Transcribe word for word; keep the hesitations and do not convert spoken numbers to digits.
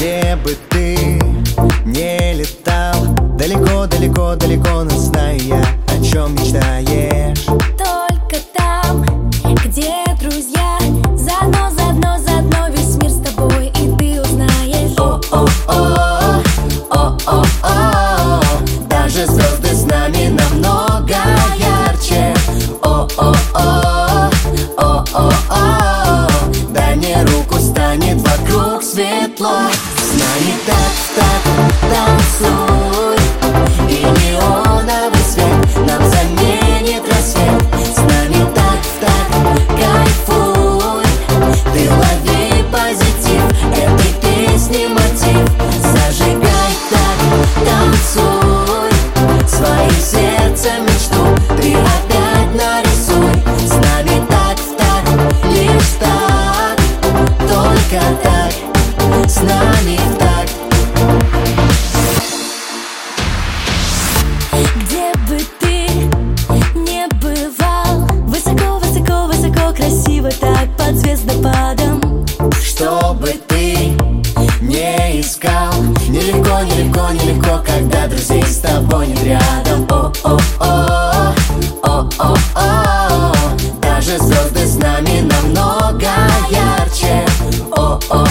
Где бы ты не летал, далеко-далеко-далеко, но знаю я, о чем мечтаешь. Только там, где друзья, заодно, заодно, заодно весь мир с тобой, и ты узнаешь. О-о-о, о-о-о, даже звезды с нами намного ярче. О-о-о, о-о-о, дай мне руку, станет вокруг светло. С нами так-так танцуй, и неоновый свет нам заменит рассвет. С нами так-так кайфуй, ты лови позитив этой песни мотив. Зажигай так, танцуй, своим сердцем мечту ты опять нарисуй. С нами так-так, лишь так, только так, с нами так. Где бы ты не бывал, высоко-высоко-высоко, красиво так под звездопадом. Что бы ты не искал, нелегко, нелегко, нелегко, когда друзей с тобой нет рядом. О-о-о, о-о-о, даже звезды с нами намного ярче. О-о-о,